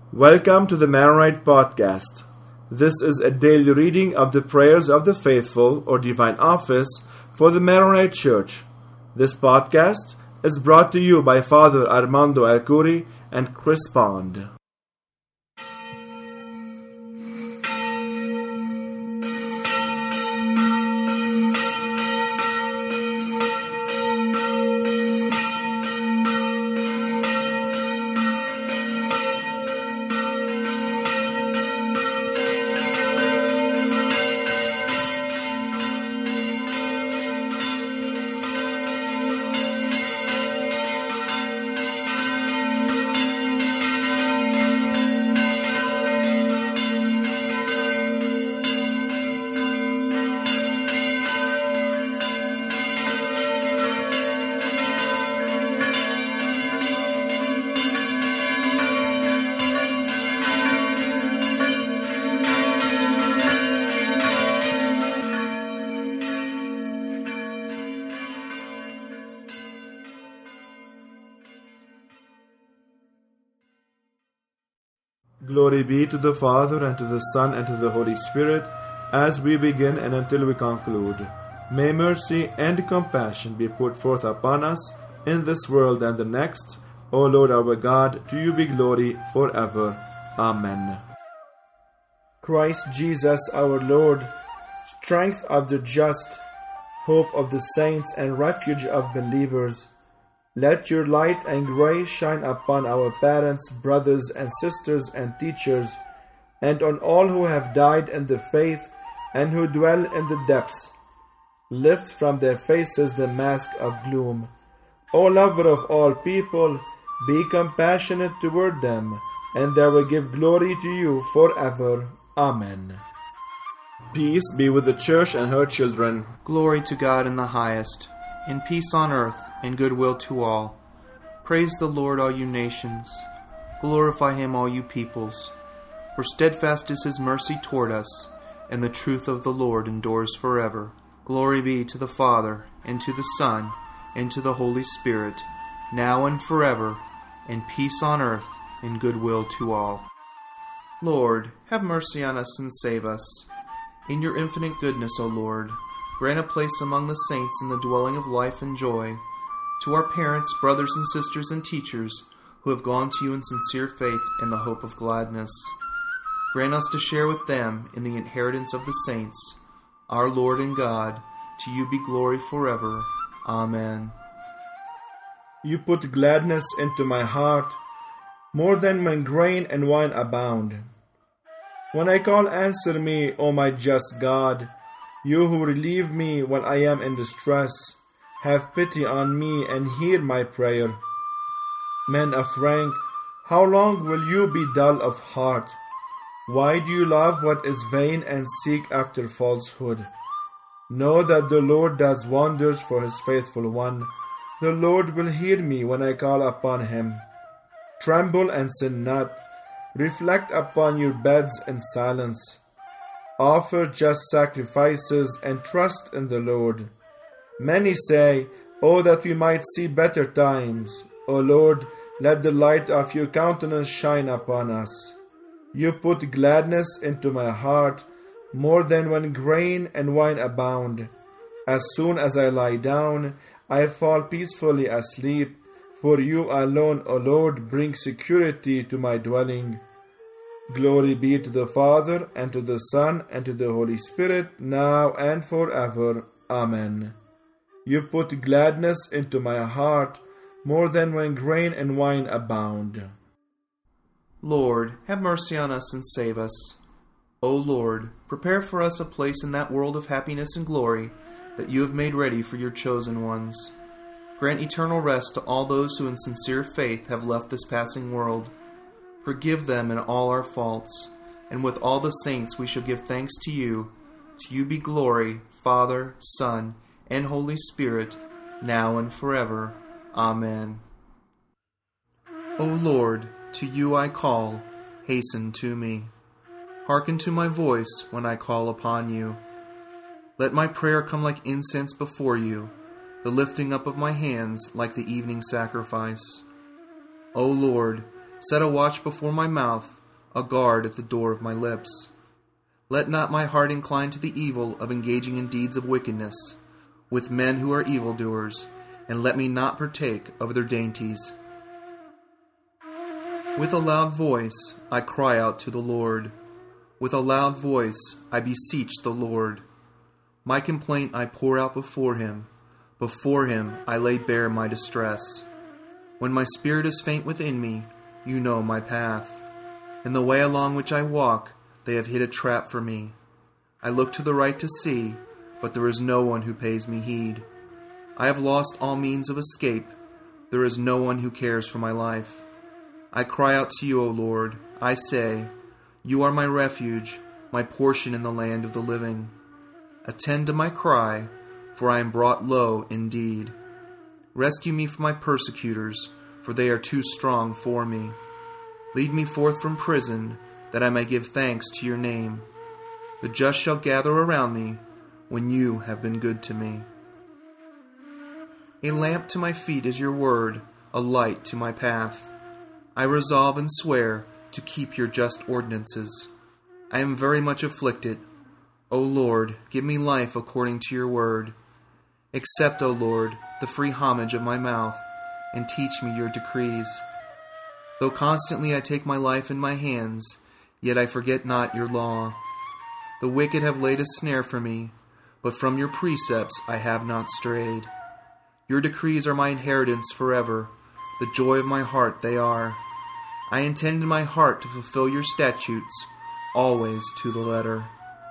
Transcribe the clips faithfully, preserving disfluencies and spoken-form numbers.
Welcome to the Maronite Podcast. This is a daily reading of the prayers of the faithful or divine office for the Maronite Church. This podcast is brought to you by Father Armando Alcuri and Chris Pond. Glory be to the Father, and to the Son, and to the Holy Spirit, as we begin and until we conclude. May mercy and compassion be put forth upon us in this world and the next. O Lord our God, to you be glory forever. Amen. Christ Jesus our Lord, strength of the just, hope of the saints, and refuge of believers, let your light and grace shine upon our parents, brothers and sisters and teachers, and on all who have died in the faith and who dwell in the depths. Lift from their faces the mask of gloom. O lover of all people, be compassionate toward them, and they will give glory to you forever. Amen. Peace be with the Church and her children. Glory to God in the highest, and peace on earth, and goodwill to all. Praise the Lord, all you nations. Glorify him, all you peoples. For steadfast is his mercy toward us, and the truth of the Lord endures forever. Glory be to the Father, and to the Son, and to the Holy Spirit, now and forever, and peace on earth, and goodwill to all. Lord, have mercy on us and save us. In your infinite goodness, O Lord, grant a place among the saints in the dwelling of life and joy. To our parents, brothers and sisters and teachers who have gone to you in sincere faith and the hope of gladness, grant us to share with them in the inheritance of the saints. Our Lord and God, to you be glory forever. Amen. You put gladness into my heart, more than when grain and wine abound. When I call, answer me, O my just God. You who relieve me when I am in distress, have pity on me and hear my prayer. Men of rank, how long will you be dull of heart? Why do you love what is vain and seek after falsehood? Know that the Lord does wonders for his faithful one. The Lord will hear me when I call upon him. Tremble and sin not. Reflect upon your beds in silence. Offer just sacrifices and trust in the Lord. Many say, Oh, that we might see better times. O Lord, let the light of your countenance shine upon us. You put gladness into my heart, more than when grain and wine abound. As soon as I lie down, I fall peacefully asleep, for you alone, O Lord, bring security to my dwelling. Glory be to the Father, and to the Son, and to the Holy Spirit, now and forever. Amen. You put gladness into my heart, more than when grain and wine abound. Lord, have mercy on us and save us. O Lord, prepare for us a place in that world of happiness and glory that you have made ready for your chosen ones. Grant eternal rest to all those who in sincere faith have left this passing world. Forgive them in all our faults, and with all the saints we shall give thanks to you. To you be glory, Father, Son, and Holy Spirit, now and forever. Amen. O Lord, to you I call, hasten to me. Hearken to my voice when I call upon you. Let my prayer come like incense before you, the lifting up of my hands like the evening sacrifice. O Lord, Set a watch before my mouth, a guard at the door of my lips. Let not my heart incline to the evil of engaging in deeds of wickedness, with men who are evildoers, and let me not partake of their dainties. With a loud voice I cry out to the Lord. With a loud voice I beseech the Lord. My complaint I pour out before him. Before him I lay bare my distress. When my spirit is faint within me, you know my path. In the way along which I walk, they have hid a trap for me. I look to the right to see, but there is no one who pays me heed. I have lost all means of escape. There is no one who cares for my life. I cry out to you, O Lord. I say, you are my refuge, my portion in the land of the living. Attend to my cry, for I am brought low indeed. Rescue me from my persecutors, for they are too strong for me. Lead me forth from prison, that I may give thanks to your name. The just shall gather around me, when you have been good to me. A lamp to my feet is your word, a light to my path. I resolve and swear to keep your just ordinances. I am very much afflicted. O Lord, give me life according to your word. Accept, O Lord, the free homage of my mouth, and teach me your decrees. Though constantly I take my life in my hands, yet I forget not your law. The wicked have laid a snare for me, but from your precepts I have not strayed. Your decrees are my inheritance forever, the joy of my heart they are. I intend in my heart to fulfill your statutes, always to the letter.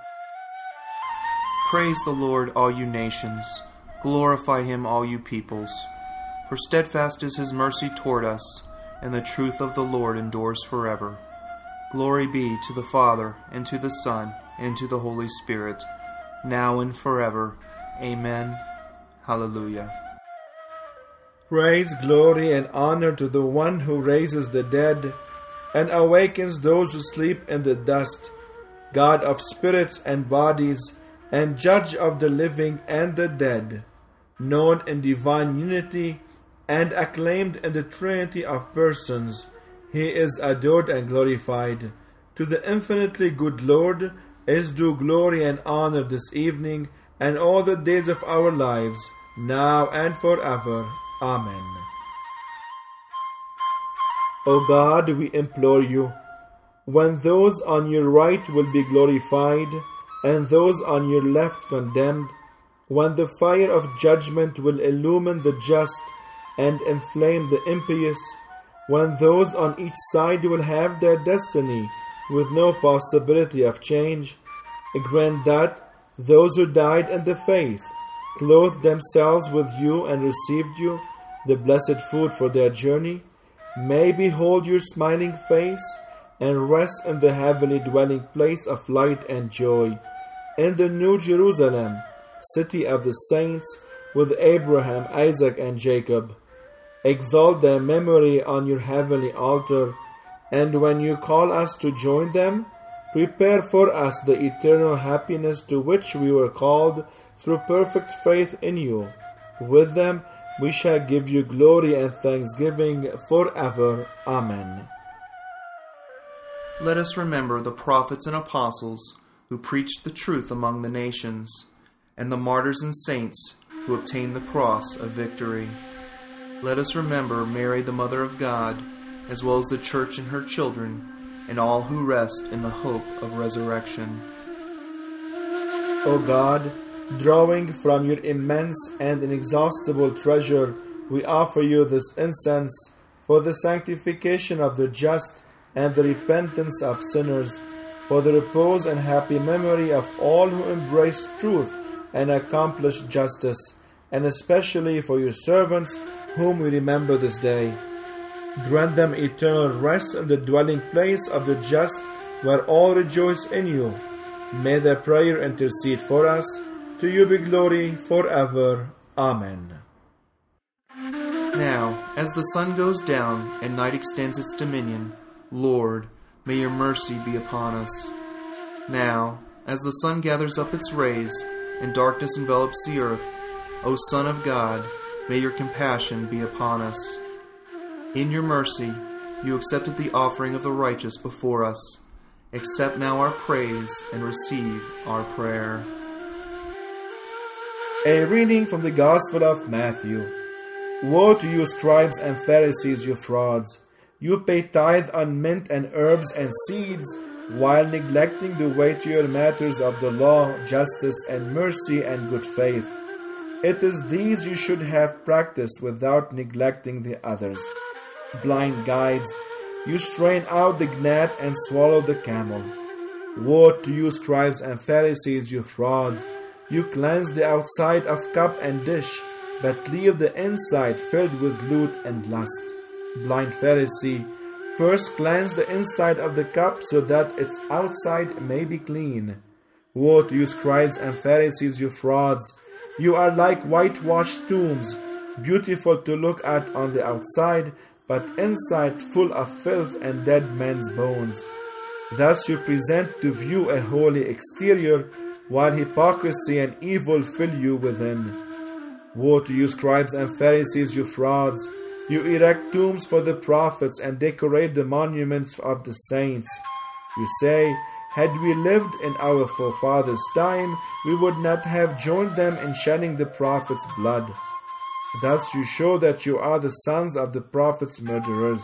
Praise the Lord, all you nations. Glorify him, all you peoples. For steadfast is his mercy toward us, and the truth of the Lord endures forever. Glory be to the Father, and to the Son, and to the Holy Spirit, now and forever. Amen. Hallelujah. Praise, glory, and honor to the one who raises the dead and awakens those who sleep in the dust, God of spirits and bodies, and Judge of the living and the dead, known in divine unity and acclaimed in the Trinity of persons. He is adored and glorified. To the infinitely good Lord is due glory and honor this evening and all the days of our lives, now and forever. Amen. O God, we implore you, when those on your right will be glorified and those on your left condemned, when the fire of judgment will illumine the just and inflame the impious, when those on each side will have their destiny with no possibility of change, grant that those who died in the faith clothed themselves with you and received you, the blessed food for their journey, may behold your smiling face and rest in the heavenly dwelling place of light and joy, in the New Jerusalem, city of the saints, with Abraham, Isaac, and Jacob. Exalt their memory on your heavenly altar, and when you call us to join them, prepare for us the eternal happiness to which we were called through perfect faith in you. With them we shall give you glory and thanksgiving forever. Amen. Let us remember the prophets and apostles who preached the truth among the nations, and the martyrs and saints who obtained the cross of victory. Let us remember Mary, the Mother of God, as well as the Church and her children, and all who rest in the hope of resurrection. O God, drawing from your immense and inexhaustible treasure, we offer you this incense for the sanctification of the just and the repentance of sinners, for the repose and happy memory of all who embrace truth and accomplish justice, and especially for your servants whom we remember this day. Grant them eternal rest in the dwelling place of the just, where all rejoice in you. May their prayer intercede for us. To you be glory forever. Amen. Now, as the sun goes down and night extends its dominion, Lord, may your mercy be upon us. Now, as the sun gathers up its rays and darkness envelops the earth, O Son of God, may your compassion be upon us. In your mercy, you accepted the offering of the righteous before us. Accept now our praise and receive our prayer. A reading from the Gospel of Matthew. Woe to you, scribes and Pharisees, you frauds! You pay tithe on mint and herbs and seeds, while neglecting the weightier matters of the law, justice and mercy and good faith. It is these you should have practiced without neglecting the others. Blind guides, you strain out the gnat and swallow the camel. Woe to you, scribes and Pharisees, you frauds! You cleanse the outside of cup and dish, but leave the inside filled with loot and lust. Blind Pharisee, first cleanse the inside of the cup so that its outside may be clean. Woe to you, scribes and Pharisees, you frauds! You are like whitewashed tombs, beautiful to look at on the outside, but inside full of filth and dead men's bones. Thus you present to view a holy exterior, while hypocrisy and evil fill you within. Woe to you, scribes and Pharisees, you frauds! You erect tombs for the prophets and decorate the monuments of the saints. You say, had we lived in our forefathers' time, we would not have joined them in shedding the prophets' blood. Thus you show that you are the sons of the prophets' murderers.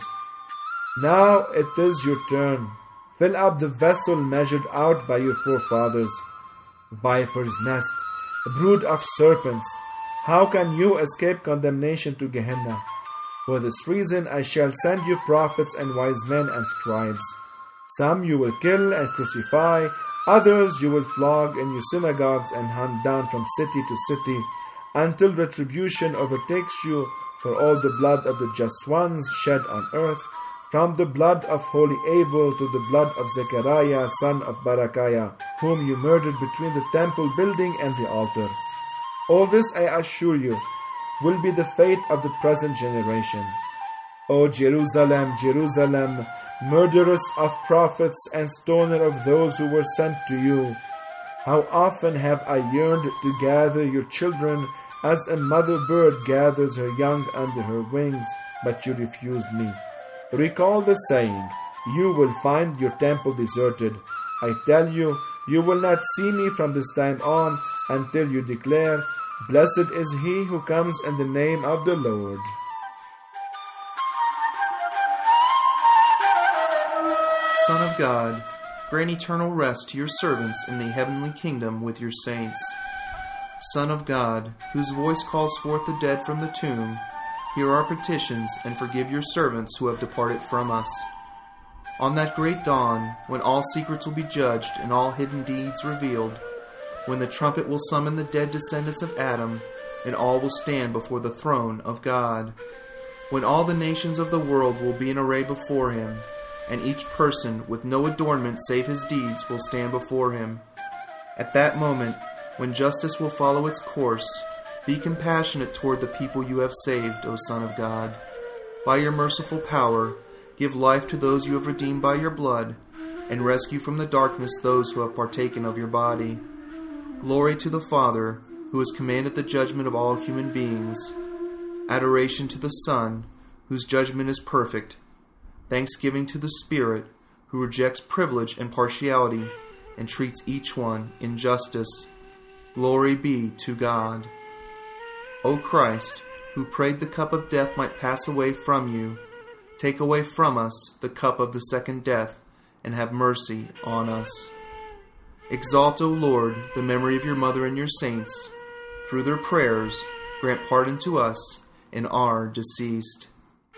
Now it is your turn. Fill up the vessel measured out by your forefathers. Viper's nest, brood of serpents, how can you escape condemnation to Gehenna? For this reason I shall send you prophets and wise men and scribes. Some you will kill and crucify, others you will flog in your synagogues and hunt down from city to city, until retribution overtakes you for all the blood of the just ones shed on earth, from the blood of holy Abel to the blood of Zechariah son of Barachiah, whom you murdered between the temple building and the altar. All this, I assure you, will be the fate of the present generation. O Jerusalem, Jerusalem, murderess of prophets and stoner of those who were sent to you! How often have I yearned to gather your children as a mother bird gathers her young under her wings, but you refused me. Recall the saying, you will find your temple deserted. I tell you, you will not see me from this time on until you declare, blessed is he who comes in the name of the Lord. Son of God, grant eternal rest to your servants in the heavenly kingdom with your saints. Son of God, whose voice calls forth the dead from the tomb, hear our petitions and forgive your servants who have departed from us. On that great dawn, when all secrets will be judged and all hidden deeds revealed, when the trumpet will summon the dead descendants of Adam, and all will stand before the throne of God, when all the nations of the world will be in array before him, and each person with no adornment save his deeds will stand before him. At that moment, when justice will follow its course, be compassionate toward the people you have saved, O Son of God. By your merciful power, give life to those you have redeemed by your blood, and rescue from the darkness those who have partaken of your body. Glory to the Father, who has commanded the judgment of all human beings. Adoration to the Son, whose judgment is perfect. Thanksgiving to the Spirit, who rejects privilege and partiality, and treats each one in justice. Glory be to God. O Christ, who prayed the cup of death might pass away from you, take away from us the cup of the second death, and have mercy on us. Exalt, O Lord, the memory of your mother and your saints. Through their prayers, grant pardon to us and our deceased.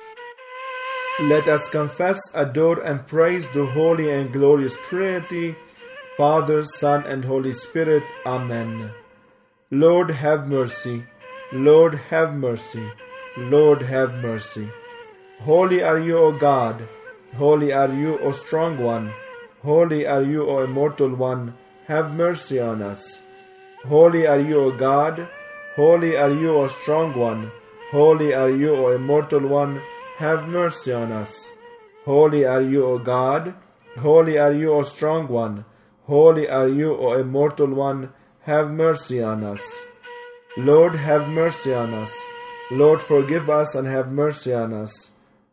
Let us confess, adore, and praise the Holy and Glorious Trinity, Father, Son, and Holy Spirit. Amen. Lord, have mercy. Lord, have mercy. Lord, have mercy. Holy are you, O God. Holy are you, O Strong One. Holy are you, O Immortal One. Have mercy on us. Holy are you, O God. Holy are you, O Strong One. Holy are you, O Immortal One. Have mercy on us. Holy are you, O God. Holy are you, O Strong One. Holy are you, O Immortal One. Have mercy on us. Lord, have mercy on us. Lord, forgive us and have mercy on us.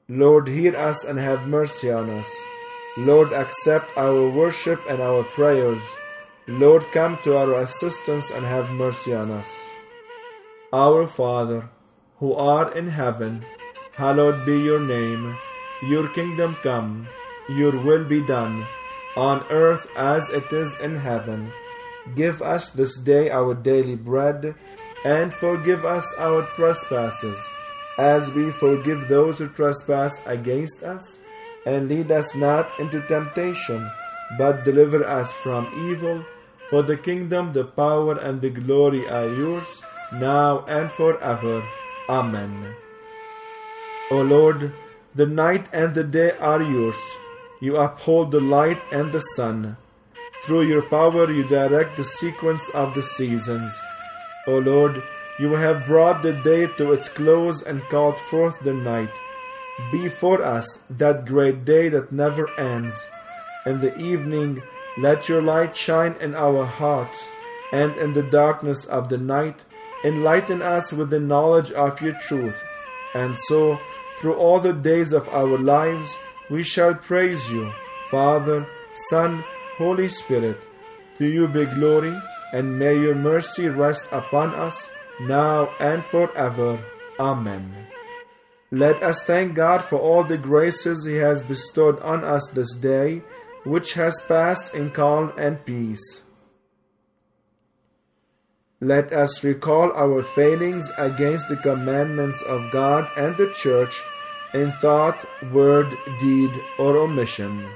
Lord, hear us and have mercy on us. Lord, accept our worship and our prayers. Lord, come to our assistance and have mercy on us. Our Father, who art in heaven, hallowed be your name. Your kingdom come, your will be done, on earth as it is in heaven. Give us this day our daily bread, and forgive us our trespasses, as we forgive those who trespass against us. And lead us not into temptation, but deliver us from evil. For the kingdom, the power, and the glory are yours, now and forever. Amen. O Lord, the night and the day are yours. You uphold the light and the sun. Through your power you direct the sequence of the seasons. O Lord, you have brought the day to its close and called forth the night. Be for us that great day that never ends. In the evening, let your light shine in our hearts, and in the darkness of the night, enlighten us with the knowledge of your truth. And so, through all the days of our lives, we shall praise you, Father, Son, Holy Spirit. To you be glory, and may your mercy rest upon us, now and forever. Amen. Let us thank God for all the graces He has bestowed on us this day, which has passed in calm and peace. Let us recall our failings against the commandments of God and the Church in thought, word, deed, or omission.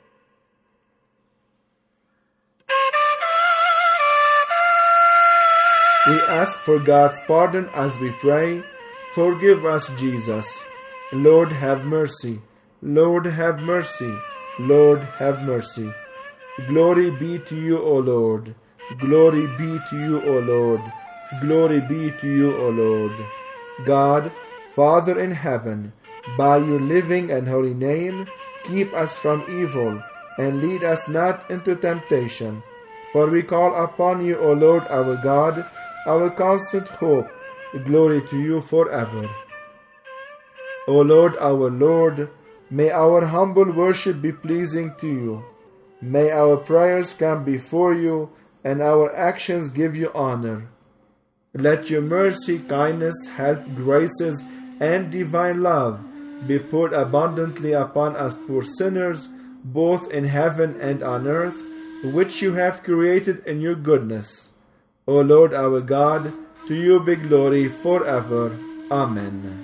We ask for God's pardon as we pray. Forgive us, Jesus. Lord, have mercy. Lord, have mercy. Lord, have mercy. Glory be to you, O Lord. Glory be to you, O Lord. Glory be to you, O Lord. God, Father in heaven, by your living and holy name, keep us from evil, and lead us not into temptation. For we call upon you, O Lord our God, our constant hope. Glory to you forever. O Lord our Lord, may our humble worship be pleasing to you. May our prayers come before you, and our actions give you honor. Let your mercy, kindness, help, graces, and divine love be poured abundantly upon us poor sinners, both in heaven and on earth, which you have created in your goodness. O Lord our God, to you be glory forever. Amen.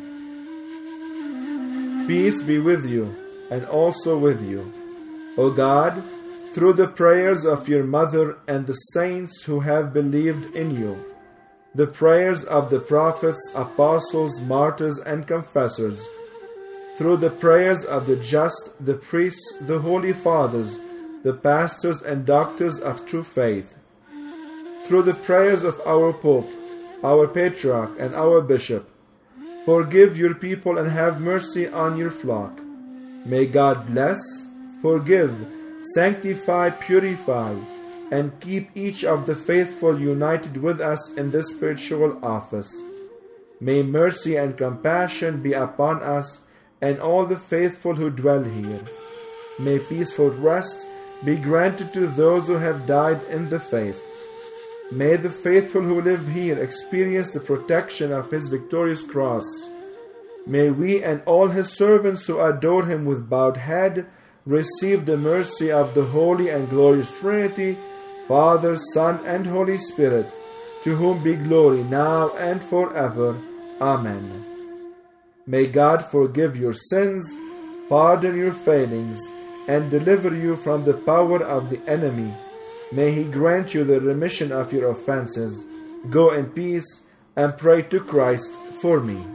Peace be with you, and also with you. O God, through the prayers of your mother and the saints who have believed in you, the prayers of the prophets, apostles, martyrs, and confessors, through the prayers of the just, the priests, the holy fathers, the pastors and doctors of true faith, through the prayers of our Pope, our Patriarch, and our Bishop, forgive your people and have mercy on your flock. May God bless, forgive, sanctify, purify, and keep each of the faithful united with us in this spiritual office. May mercy and compassion be upon us and all the faithful who dwell here. May peaceful rest be granted to those who have died in the faith. May the faithful who live here experience the protection of His victorious cross. May we and all His servants who adore Him with bowed head receive the mercy of the Holy and Glorious Trinity, Father, Son, and Holy Spirit, to whom be glory now and forever. Amen. May God forgive your sins, pardon your failings, and deliver you from the power of the enemy. May He grant you the remission of your offenses. Go in peace and pray to Christ for me.